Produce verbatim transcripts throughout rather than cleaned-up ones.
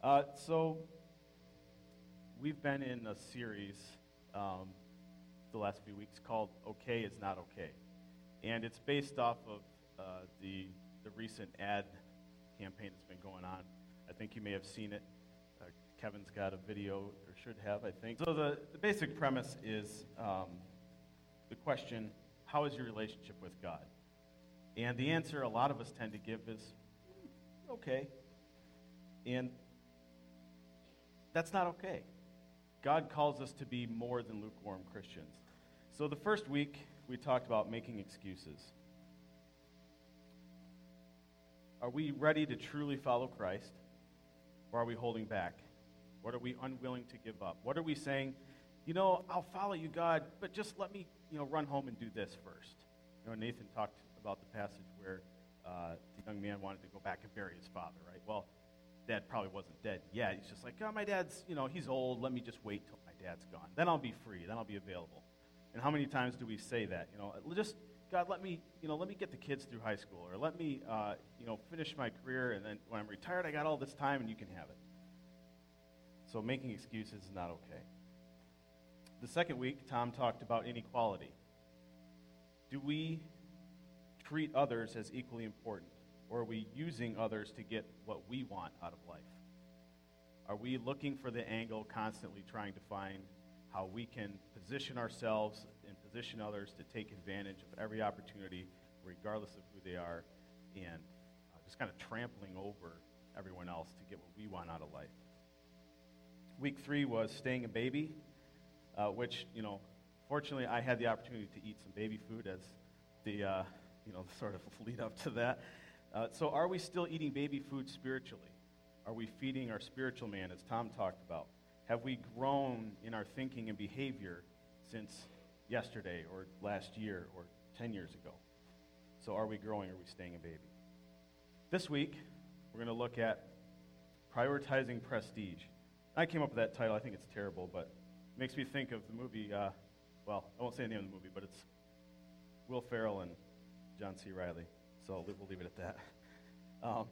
Uh, so, we've been in a series um, the last few weeks called Okay is Not Okay. And it's based off of uh, the, the recent ad campaign that's been going on. I think you may have seen it. Uh, Kevin's got a video, or should have, I think. So the, the basic premise is um, the question, how is your relationship with God? And the answer a lot of us tend to give is, mm, okay. And that's not okay. God calls us to be more than lukewarm Christians. So the first week, we talked about making excuses. Are we ready to truly follow Christ, or are we holding back? What are we unwilling to give up? What are we saying, you know, I'll follow you, God, but just let me, you know, run home and do this first. You know, Nathan talked about the passage where uh, the young man wanted to go back and bury his father, right? Well, Dad probably wasn't dead yet. He's just like, oh, my dad's, you know, he's old. Let me just wait till my dad's gone. Then I'll be free. Then I'll be available. And how many times do we say that? You know, just, God, let me, you know, let me get the kids through high school, or let me, uh, you know, finish my career, and then when I'm retired, I got all this time, and you can have it. So making excuses is not okay. The second week, Tom talked about inequality. Do we treat others as equally important? Or are we using others to get what we want out of life? Are we looking for the angle, constantly trying to find how we can position ourselves and position others to take advantage of every opportunity, regardless of who they are, and uh, just kind of trampling over everyone else to get what we want out of life? Week three was staying a baby, uh, which, you know, fortunately I had the opportunity to eat some baby food as the, uh, you know, sort of lead up to that. Uh, so are we still eating baby food spiritually? Are we feeding our spiritual man, as Tom talked about? Have we grown in our thinking and behavior since yesterday or last year or ten years ago? So are we growing or are we staying a baby? This week, we're going to look at prioritizing prestige. I came up with that title. I think it's terrible, but it makes me think of the movie, uh, well, I won't say the name of the movie, but it's Will Ferrell and John C. Reilly. So we'll leave it at that. Um,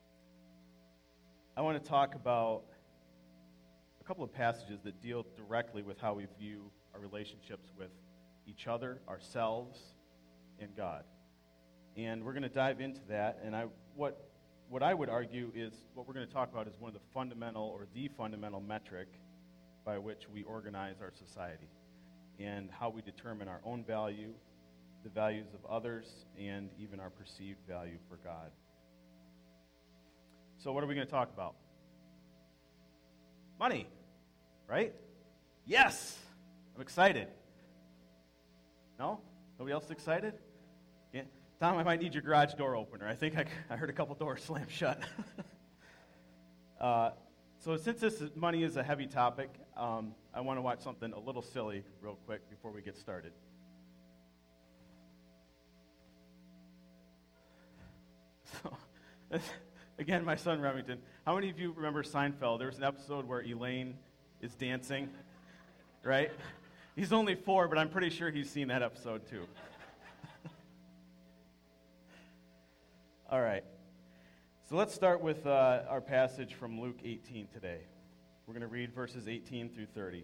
I want to talk about a couple of passages that deal directly with how we view our relationships with each other, ourselves, and God. And we're going to dive into that. And I, what, what I would argue is what we're going to talk about is one of the fundamental or the fundamental metric by which we organize our society and how we determine our own value, the values of others, and even our perceived value for God. So what are we going to talk about? Money, right? Yes! I'm excited. No? Nobody else excited? Yeah. Tom, I might need your garage door opener. I think I, I heard a couple doors slam shut. uh, so since this is, money is a heavy topic, um, I want to watch something a little silly real quick before we get started. So, again, my son Remington. How many of you remember Seinfeld? There was an episode where Elaine is dancing, right? He's only four, but I'm pretty sure he's seen that episode too. All right. So let's start with uh, our passage from Luke eighteen today. We're going to read verses eighteen through thirty.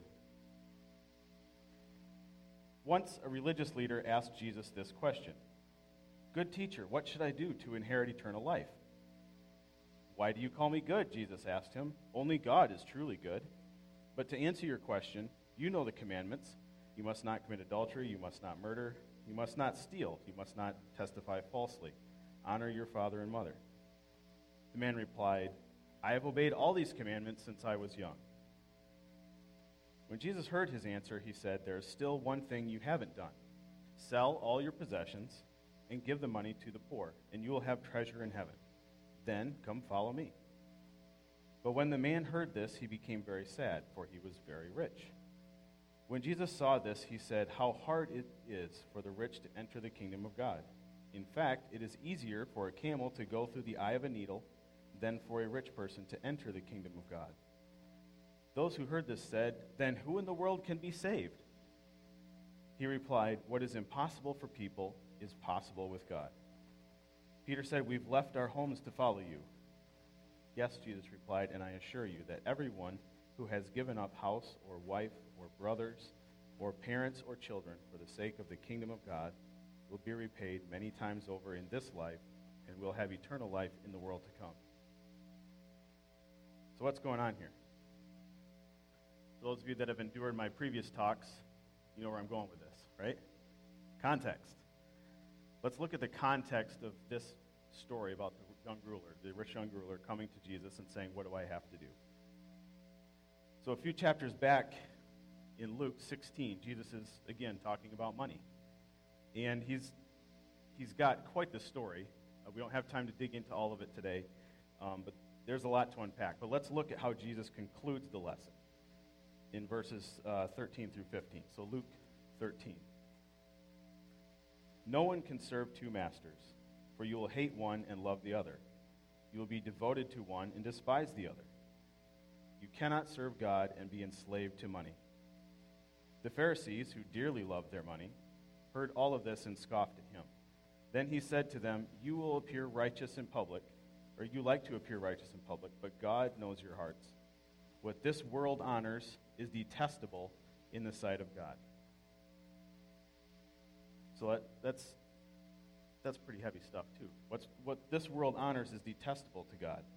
Once a religious leader asked Jesus this question: "Good teacher, what should I do to inherit eternal life?" "Why do you call me good?" Jesus asked him. "Only God is truly good. But to answer your question, you know the commandments. You must not commit adultery. You must not murder. You must not steal. You must not testify falsely. Honor your father and mother." The man replied, "I have obeyed all these commandments since I was young." When Jesus heard his answer, he said, "There is still one thing you haven't done. Sell all your possessions and give the money to the poor, and you will have treasure in heaven. Then come follow me." But when the man heard this, he became very sad, for he was very rich. When Jesus saw this, he said, "How hard it is for the rich to enter the kingdom of God. In fact, it is easier for a camel to go through the eye of a needle than for a rich person to enter the kingdom of God." Those who heard this said, "Then who in the world can be saved?" He replied, "What is impossible for people is possible with God." Peter said, "We've left our homes to follow you." Yes, Jesus replied, and I assure you that everyone who has given up house or wife or brothers or parents or children for the sake of the kingdom of God will be repaid many times over in this life and will have eternal life in the world to come. So what's going on here? For those of you that have endured my previous talks, you know where I'm going with this, right? Context. Let's look at the context of this story about the young ruler, the rich young ruler coming to Jesus and saying, what do I have to do? So a few chapters back in Luke sixteen, Jesus is, again, talking about money. And he's he's got quite the story. Uh, we don't have time to dig into all of it today, um, but there's a lot to unpack. But let's look at how Jesus concludes the lesson in verses uh, thirteen through fifteen. So Luke thirteen. No one can serve two masters, for you will hate one and love the other. You will be devoted to one and despise the other. You cannot serve God and be enslaved to money. The Pharisees, who dearly loved their money, heard all of this and scoffed at him. Then he said to them, you will appear righteous in public, or you like to appear righteous in public, but God knows your hearts. What this world honors is detestable in the sight of God. So that, that's that's pretty heavy stuff too. What's what this world honors is detestable to God.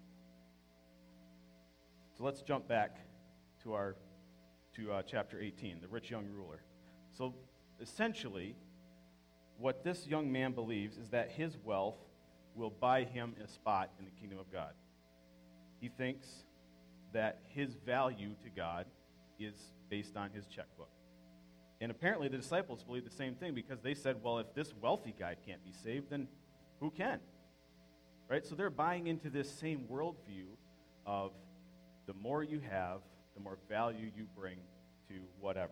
So let's jump back to our to uh, chapter eighteen, the rich young ruler. So essentially, what this young man believes is that his wealth will buy him a spot in the kingdom of God. He thinks that his value to God is based on his checkbook. And apparently the disciples believe the same thing because they said, well, if this wealthy guy can't be saved, then who can? Right? So they're buying into this same worldview of the more you have, the more value you bring to whatever.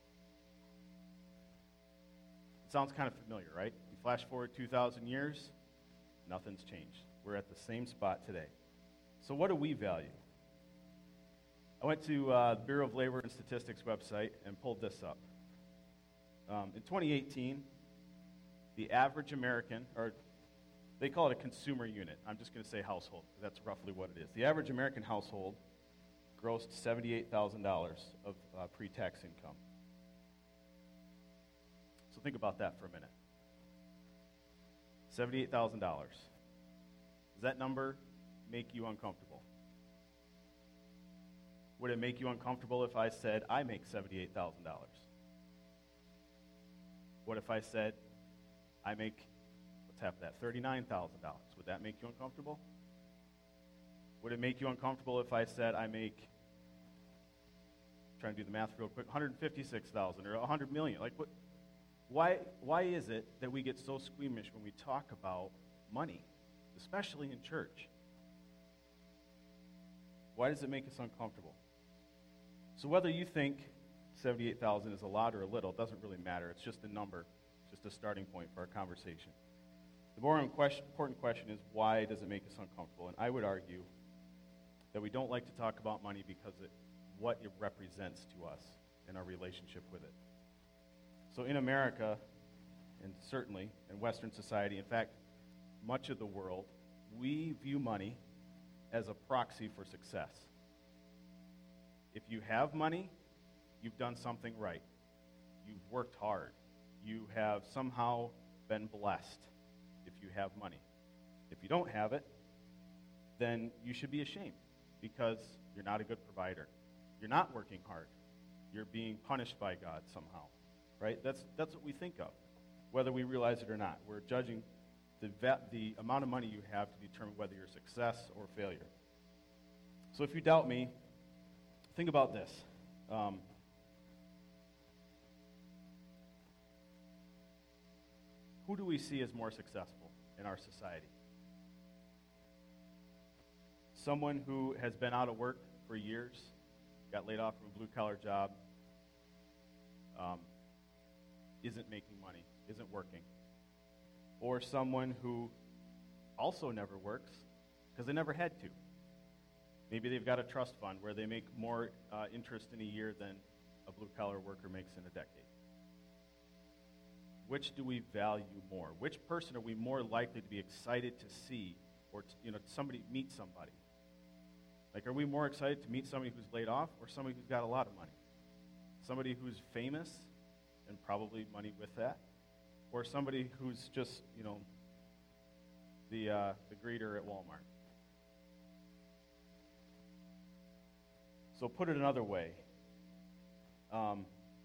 It sounds kind of familiar, right? You flash forward two thousand years, nothing's changed. We're at the same spot today. So what do we value? I went to uh, the Bureau of Labor and Statistics website and pulled this up. Um, in twenty eighteen, the average American, or they call it a consumer unit. I'm just going to say household, because that's roughly what it is. The average American household grossed seventy-eight thousand dollars of uh, pre-tax income. So think about that for a minute. seventy-eight thousand dollars. Does that number make you uncomfortable? Would it make you uncomfortable if I said, I make seventy-eight thousand dollars? What if I said, I make, let's have that, thirty-nine thousand dollars? Would that make you uncomfortable? Would it make you uncomfortable if I said, I make, I'm trying to do the math real quick, one hundred fifty-six thousand dollars or one hundred million dollars? Like, what? Why, why is it that we get so squeamish when we talk about money, especially in church? Why does it make us uncomfortable? So whether you think seventy-eight thousand is a lot or a little, it doesn't really matter. It's just a number, just a starting point for our conversation. The more important question is, why does it make us uncomfortable? And I would argue that we don't like to talk about money because of what it represents to us and our relationship with it. So in America, and certainly in Western society, in fact, much of the world, we view money as a proxy for success. If you have money, you've done something right. You've worked hard. You have somehow been blessed if you have money. If you don't have it, then you should be ashamed because you're not a good provider. You're not working hard. You're being punished by God somehow, right? That's that's what we think of, whether we realize it or not. We're judging the va- the amount of money you have to determine whether you're success or failure. So if you doubt me, think about this. Um, who do we see as more successful in our society? Someone who has been out of work for years, got laid off from a blue-collar job, um, isn't making money, isn't working. Or someone who also never works because they never had to. Maybe they've got a trust fund where they make more uh, interest in a year than a blue-collar worker makes in a decade. Which do we value more? Which person are we more likely to be excited to see or to, you know, somebody meet somebody? Like, are we more excited to meet somebody who's laid off or somebody who's got a lot of money? Somebody who's famous and probably money with that? Or somebody who's just, you know, the, uh, the greeter at Walmart? So put it another way. Um,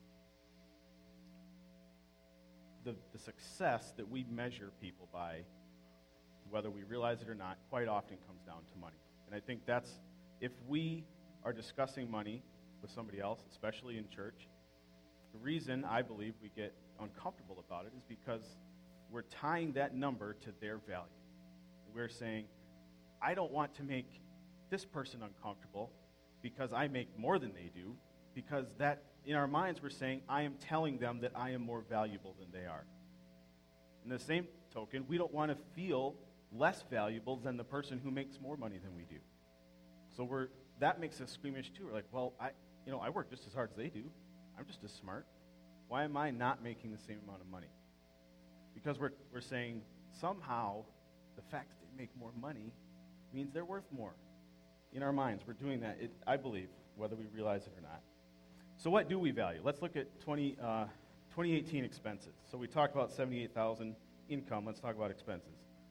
the, the success that we measure people by, whether we realize it or not, quite often comes down to money. And I think that's, if we are discussing money with somebody else, especially in church, the reason I believe we get uncomfortable about it is because we're tying that number to their value. We're saying, I don't want to make this person uncomfortable because I make more than they do, because that, in our minds, we're saying, I am telling them that I am more valuable than they are. In the same token, we don't want to feel less valuable than the person who makes more money than we do. So we're that makes us squeamish too. We're like, well, I you know, I work just as hard as they do. I'm just as smart. Why am I not making the same amount of money? Because we're we're saying somehow the fact that they make more money means they're worth more. In our minds, we're doing that, it, I believe, whether we realize it or not. So what do we value? Let's look at twenty, uh, twenty eighteen expenses. So we talked about seventy-eight thousand income. Let's talk about expenses.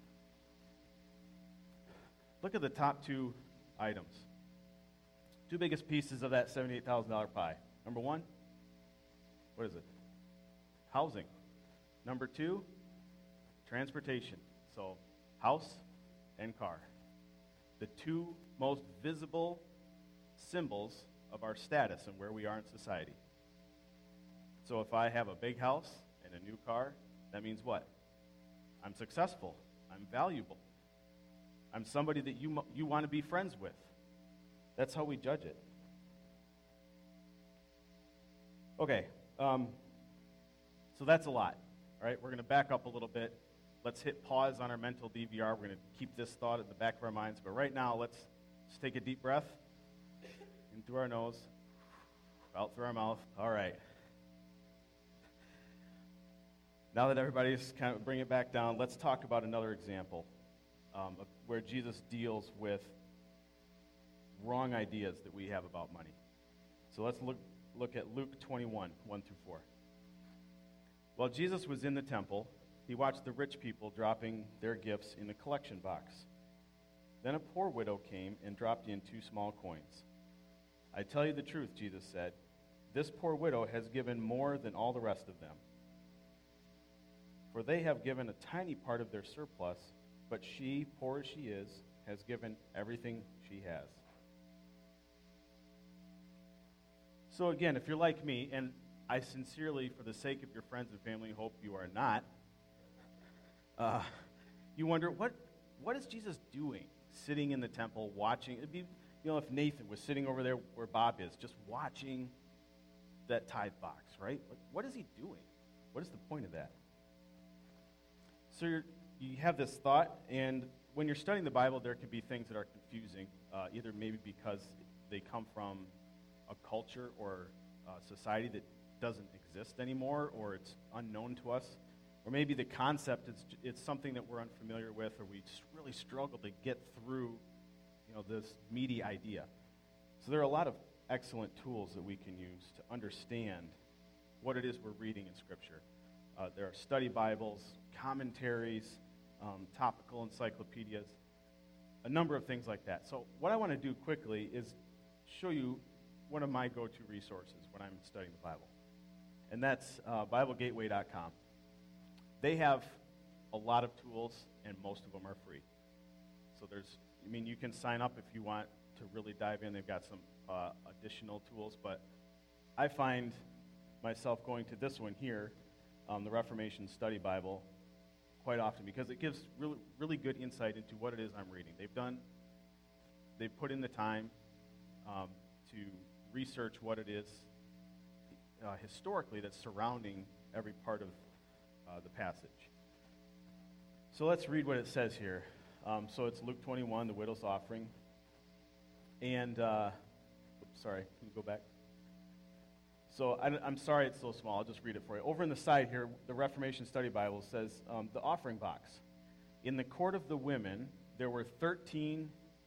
Look at the top two items. Two biggest pieces of that seventy-eight thousand dollars pie. Number one, what is it? Housing. Number two, transportation. So house and car. The two most visible symbols of our status and where we are in society. So if I have a big house and a new car, that means what? I'm successful. I'm valuable. I'm somebody that you you want to be friends with. That's how we judge it. Okay, um, so that's a lot. All right, we're going to back up a little bit. Let's hit pause on our mental D V R. We're going to keep this thought in the back of our minds. But right now, let's just take a deep breath in through our nose, out through our mouth. All right. Now that everybody's kind of bring it back down, let's talk about another example um, of where Jesus deals with wrong ideas that we have about money. So let's look look at Luke twenty-one, one through four. While Jesus was in the temple, he watched the rich people dropping their gifts in the collection box. Then a poor widow came and dropped in two small coins. I tell you the truth, Jesus said, this poor widow has given more than all the rest of them. For they have given a tiny part of their surplus, but she, poor as she is, has given everything she has. So again, if you're like me, and I sincerely, for the sake of your friends and family, hope you are not, uh, you wonder, what what is Jesus doing, sitting in the temple, watching? It'd be, you know, if Nathan was sitting over there where Bob is, just watching that tithe box, right? Like, what is he doing? What is the point of that? So you're, you have this thought, and when you're studying the Bible, there can be things that are confusing, uh, either maybe because they come from a culture or a society that doesn't exist anymore, or it's unknown to us, or maybe the concept is it's something that we're unfamiliar with, or we really struggle to get through, you know, this meaty idea. So there are a lot of excellent tools that we can use to understand what it is we're reading in Scripture. Uh, there are study Bibles, commentaries, um, topical encyclopedias, a number of things like that. So what I want to do quickly is show you one of my go-to resources when I'm studying the Bible, and that's uh, Bible Gateway dot com. They have a lot of tools, and most of them are free. So there's, I mean, you can sign up if you want to really dive in. They've got some uh, additional tools, but I find myself going to this one here, um, the Reformation Study Bible, quite often because it gives really, really good insight into what it is I'm reading. They've done, they've put in the time um, to research what it is uh, historically that's surrounding every part of uh, the passage. So let's read what it says here. Um, so it's Luke twenty-one, the widow's offering. And, uh, oops, sorry, can you go back? So I, I'm sorry it's so small. I'll just read it for you. Over in the side here, the Reformation Study Bible says um, the offering box. In the court of the women, there were thirteen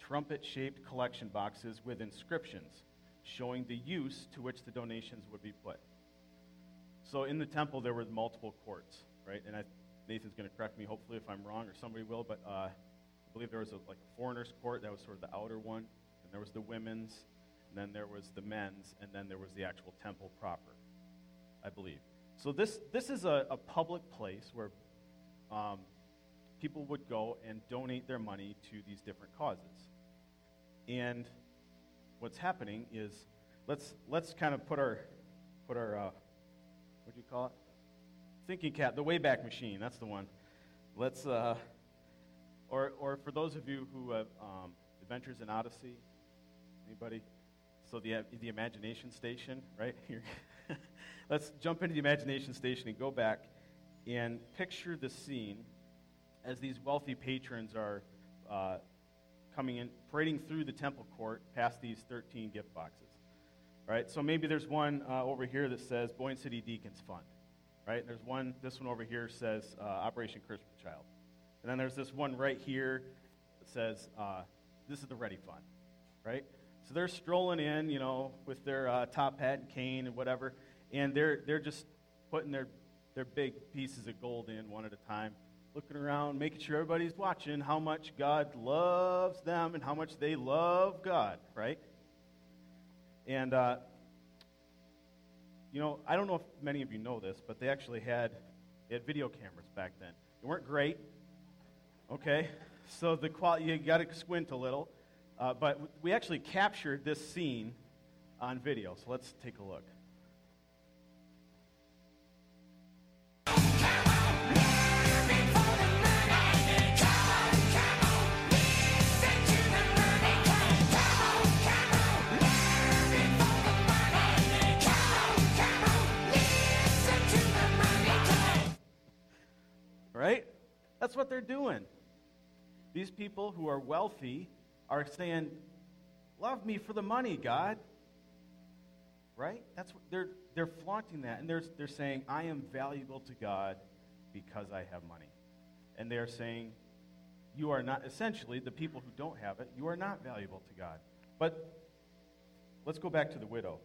trumpet-shaped collection boxes with inscriptions showing the use to which the donations would be put. So in the temple, there were multiple courts, right? And I, Nathan's going to correct me, hopefully, if I'm wrong, or somebody will, but uh, I believe there was a, like a foreigner's court. That was sort of the outer one. And there was the women's, and then there was the men's, and then there was the actual temple proper, I believe. So this, this is a, a public place where um, people would go and donate their money to these different causes. And what's happening is, let's let's kind of put our put our uh, what do you call it? Thinking cap, the Wayback Machine. That's the one. Let's uh, or or for those of you who have um, Adventures in Odyssey, anybody? So the the imagination station, right here. Let's jump into the imagination station and go back and picture the scene as these wealthy patrons are uh, coming in, parading through the temple court past these thirteen gift boxes, right? So maybe there's one uh, over here that says Boyne City Deacons Fund, right? There's one, this one over here says uh, Operation Christmas Child. And then there's this one right here that says, uh, this is the Ready Fund, right? So they're strolling in, you know, with their uh, top hat and cane and whatever, and they're they're just putting their, their big pieces of gold in one at a time, looking around, making sure everybody's watching how much God loves them and how much they love God, right? And, uh, you know, I don't know if many of you know this, but they actually had, they had video cameras back then. They weren't great, okay? So the quality, you got to squint a little. Uh, but we actually captured this scene on video, so let's take a look. Right? That's what they're doing. These people who are wealthy are saying, love me for the money, God. Right? That's what they're they're flaunting that, and they're they're saying, I am valuable to God because I have money. And they're saying, you are not, essentially, the people who don't have it, you are not valuable to God. But let's go back to the widow.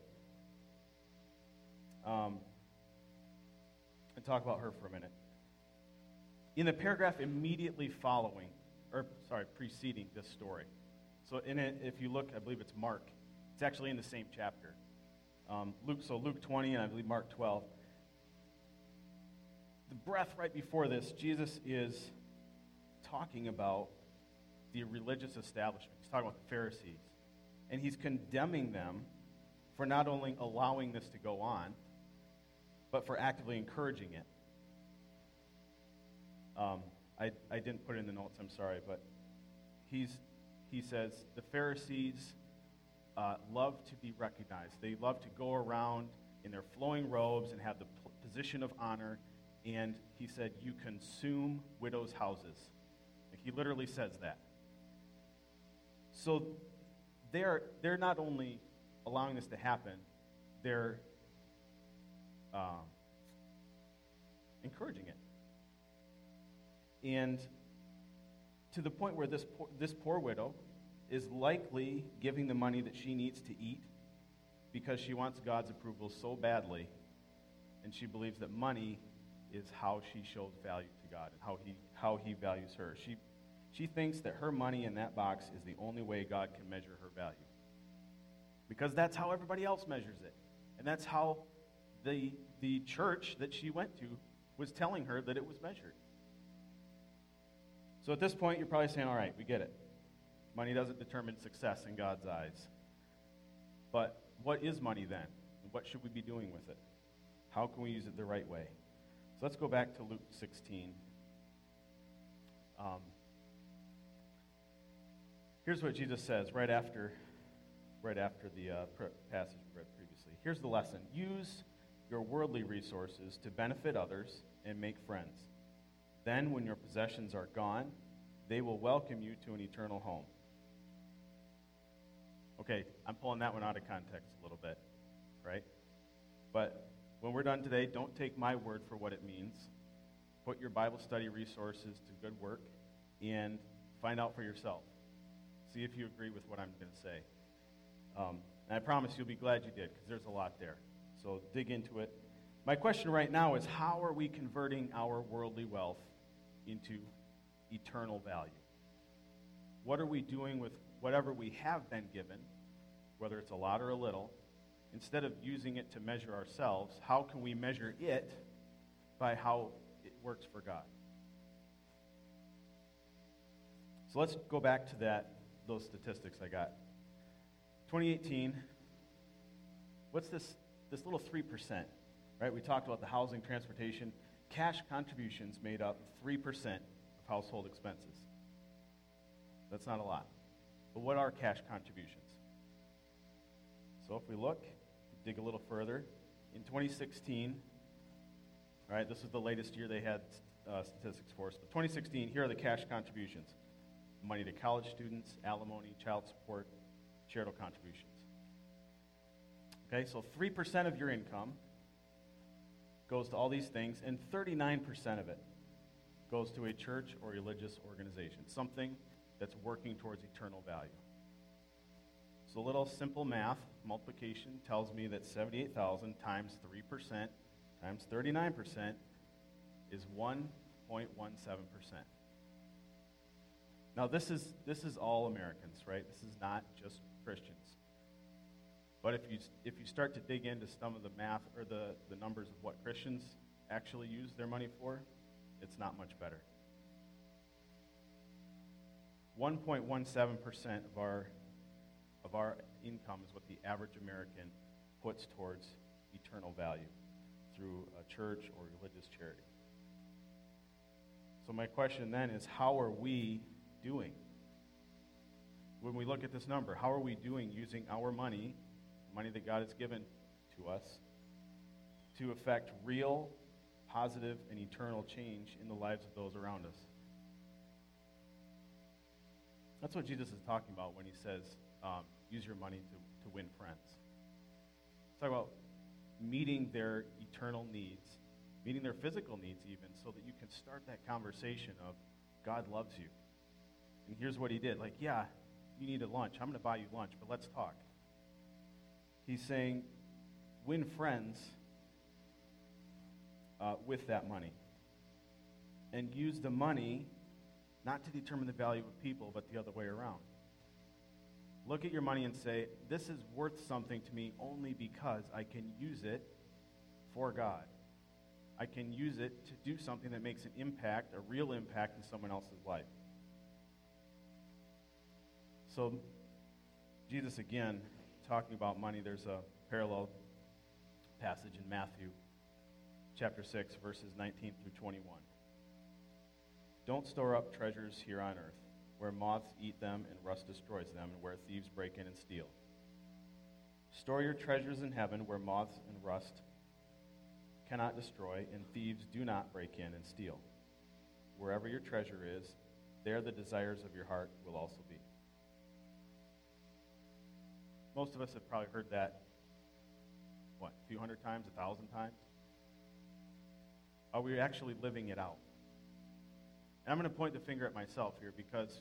Um, and talk about her for a minute. In the paragraph immediately following, or sorry, preceding this story. So in it, if you look, I believe it's Mark. It's actually in the same chapter. Um, Luke, so Luke twenty and I believe Mark twelve. The breath right before this, Jesus is talking about the religious establishment. He's talking about the Pharisees. And he's condemning them for not only allowing this to go on, but for actively encouraging it. Um, I, I didn't put it in the notes, I'm sorry, but he's he says the Pharisees uh, love to be recognized. They love to go around in their flowing robes and have the p- position of honor, and he said, you consume widows' houses. Like, he literally says that. So they're, they're not only allowing this to happen, they're um, encouraging it. And to the point where this poor, this poor widow is likely giving the money that she needs to eat because she wants God's approval so badly, and she believes that money is how she shows value to God and how he how he values her. She she thinks that her money in that box is the only way God can measure her value. Because that's how everybody else measures it. And that's how the the church that she went to was telling her that it was measured. So at this point, you're probably saying, all right, we get it. Money doesn't determine success in God's eyes. But what is money then? What should we be doing with it? How can we use it the right way? So let's go back to Luke sixteen. Um, here's what Jesus says right after, right after the uh, passage we read previously. Here's the lesson. Use your worldly resources to benefit others and make friends. Then, when your possessions are gone, they will welcome you to an eternal home. Okay, I'm pulling that one out of context a little bit, right? But when we're done today, don't take my word for what it means. Put your Bible study resources to good work and find out for yourself. See if you agree with what I'm going to say. Um, and I promise you'll be glad you did, because there's a lot there. So dig into it. My question right now is, how are we converting our worldly wealth into eternal value? What are we doing with whatever we have been given, whether it's a lot or a little? Instead of using it to measure ourselves, how can we measure it by how it works for God? So let's go back to that, those statistics I got. twenty eighteen, what's this, this little three percent, right? We talked about the housing, transportation. Cash contributions made up three percent of household expenses. That's not a lot. But what are cash contributions? So if we look, dig a little further, in twenty sixteen, all right, this is the latest year they had uh, statistics for us, but twenty sixteen, here are the cash contributions. Money to college students, alimony, child support, charitable contributions. Okay, so three percent of your income goes to all these things, and thirty-nine percent of it goes to a church or religious organization, something that's working towards eternal value. So a little simple math, multiplication tells me that seventy-eight thousand times three percent times thirty-nine percent is one point one seven percent. Now this is this is all Americans, right? This is not just Christians. But if you if you start to dig into some of the math or the, the numbers of what Christians actually use their money for, it's not much better. one point one seven percent of our of our income is what the average American puts towards eternal value through a church or religious charity. So my question then is, how are we doing? When we look at this number, how are we doing using our money, money that God has given to us, to affect real, positive, and eternal change in the lives of those around us? That's what Jesus is talking about when he says, um, use your money to, to win friends. He's talking about meeting their eternal needs, meeting their physical needs even, so that you can start that conversation of, God loves you. And here's what he did. Like, yeah, you need a lunch. I'm going to buy you lunch, but let's talk. He's saying, win friends uh, with that money. And use the money not to determine the value of people, but the other way around. Look at your money and say, this is worth something to me only because I can use it for God. I can use it to do something that makes an impact, a real impact in someone else's life. So, Jesus, again, talking about money, there's a parallel passage in Matthew chapter six, verses nineteen through twenty-one. Don't store up treasures here on earth, where moths eat them and rust destroys them, and where thieves break in and steal. Store your treasures in heaven, where moths and rust cannot destroy, and thieves do not break in and steal. Wherever your treasure is, there the desires of your heart will also be. Most of us have probably heard that, what, a few hundred times, a thousand times? Are we actually living it out? And I'm going to point the finger at myself here, because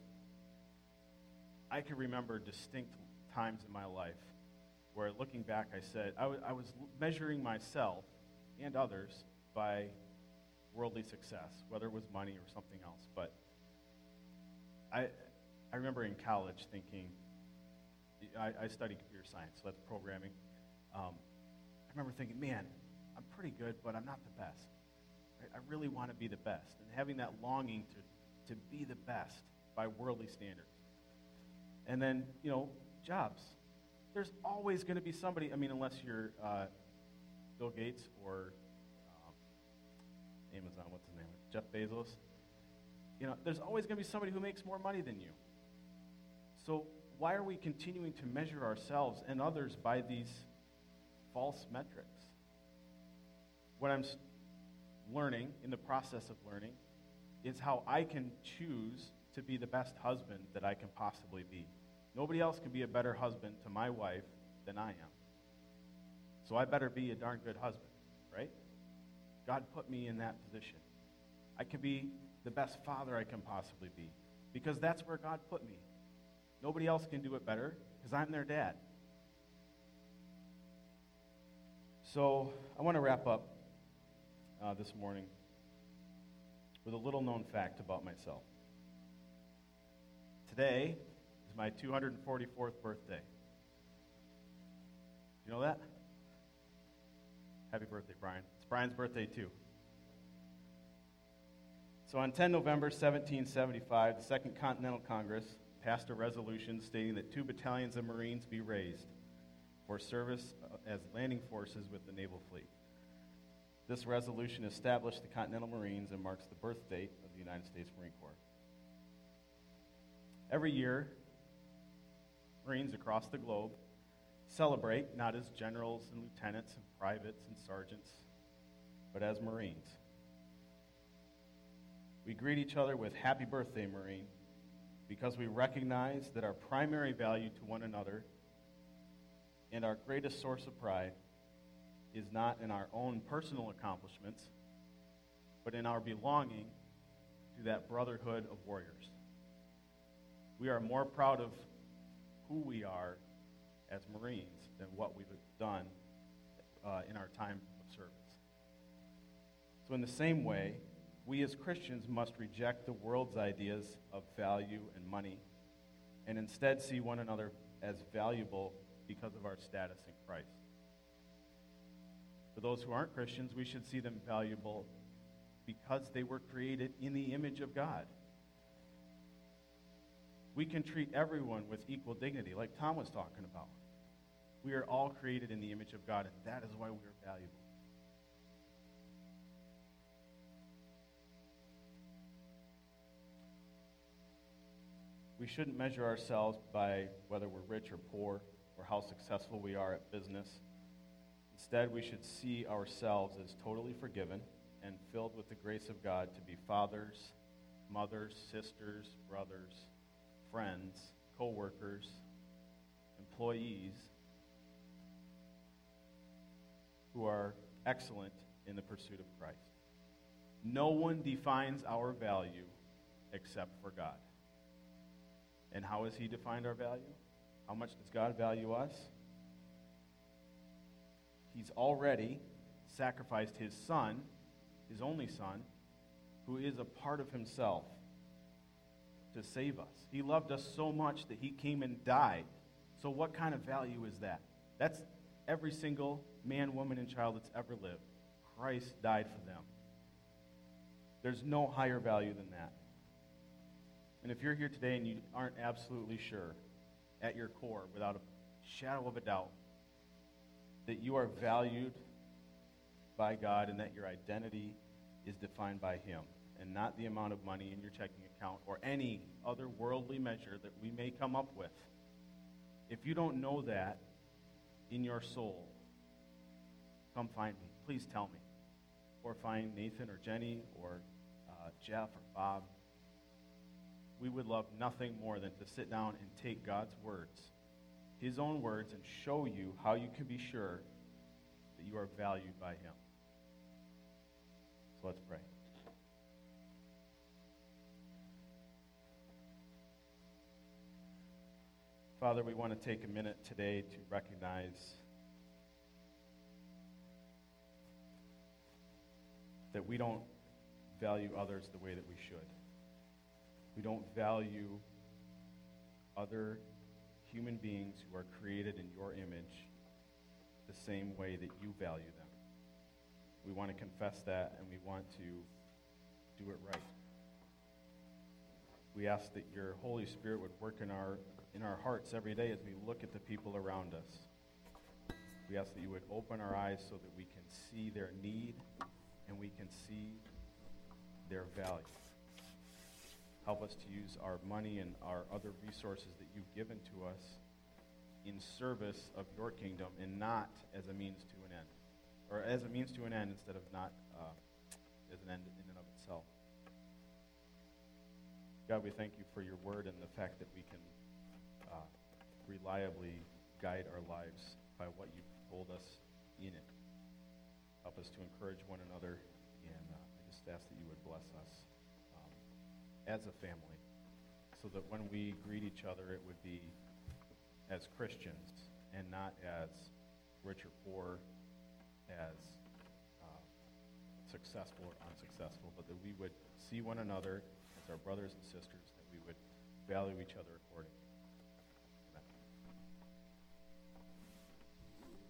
I can remember distinct times in my life where, looking back, I said, I, w- I was measuring myself and others by worldly success, whether it was money or something else. But I, I remember in college thinking, I, I studied computer science, so that's programming. Um, I remember thinking, man, I'm pretty good, but I'm not the best. I, I really want to be the best. And having that longing to, to be the best by worldly standards. And then, you know, jobs. There's always going to be somebody, I mean, unless you're uh, Bill Gates or um, Amazon, what's his name? Jeff Bezos. You know, there's always going to be somebody who makes more money than you. So why are we continuing to measure ourselves and others by these false metrics? What I'm learning, in the process of learning, is how I can choose to be the best husband that I can possibly be. Nobody else can be a better husband to my wife than I am. So I better be a darn good husband, right? God put me in that position. I can be the best father I can possibly be, because that's where God put me. Nobody else can do it better because I'm their dad. So I want to wrap up uh, this morning with a little known fact about myself. Today is my two hundred forty-fourth birthday. You know that? Happy birthday, Brian. It's Brian's birthday, too. So on the tenth of November, seventeen seventy-five, the Second Continental Congress passed a resolution stating that two battalions of Marines be raised for service as landing forces with the naval fleet. This resolution established the Continental Marines and marks the birth date of the United States Marine Corps. Every year, Marines across the globe celebrate not as generals and lieutenants and privates and sergeants, but as Marines. We greet each other with "Happy Birthday, Marine," because we recognize that our primary value to one another and our greatest source of pride is not in our own personal accomplishments, but in our belonging to that brotherhood of warriors. We are more proud of who we are as Marines than what we've done uh, in our time of service. So in the same way, we as Christians must reject the world's ideas of value and money and instead see one another as valuable because of our status in Christ. For those who aren't Christians, we should see them valuable because they were created in the image of God. We can treat everyone with equal dignity, like Tom was talking about. We are all created in the image of God, and that is why we are valuable. We shouldn't measure ourselves by whether we're rich or poor or how successful we are at business. Instead, we should see ourselves as totally forgiven and filled with the grace of God to be fathers, mothers, sisters, brothers, friends, co-workers, employees who are excellent in the pursuit of Christ. No one defines our value except for God. And how has He defined our value? How much does God value us? He's already sacrificed His Son, His only Son, who is a part of Himself, to save us. He loved us so much that He came and died. So what kind of value is that? That's every single man, woman, and child that's ever lived. Christ died for them. There's no higher value than that. And if you're here today and you aren't absolutely sure at your core, without a shadow of a doubt, that you are valued by God and that your identity is defined by Him and not the amount of money in your checking account or any other worldly measure that we may come up with, if you don't know that in your soul, come find me. Please tell me. Or find Nathan or Jenny or uh, Jeff or Bob. We would love nothing more than to sit down and take God's words, His own words, and show you how you can be sure that you are valued by Him. So let's pray. Father, we want to take a minute today to recognize that we don't value others the way that we should. We don't value other human beings who are created in your image the same way that you value them. We want to confess that, and we want to do it right. We ask that your Holy Spirit would work in our in our hearts every day as we look at the people around us. We ask that you would open our eyes so that we can see their need and we can see their value. Help us to use our money and our other resources that you've given to us in service of your kingdom and not as a means to an end. Or as a means to an end instead of not uh, as an end in and of itself. God, we thank you for your word and the fact that we can uh, reliably guide our lives by what you've told us in it. Help us to encourage one another, and uh, I just ask that you would bless us um, as a family so that when we greet each other, it would be as Christians and not as rich or poor, as uh, successful or unsuccessful, but that we would see one another as our brothers and sisters, that we would value each other accordingly.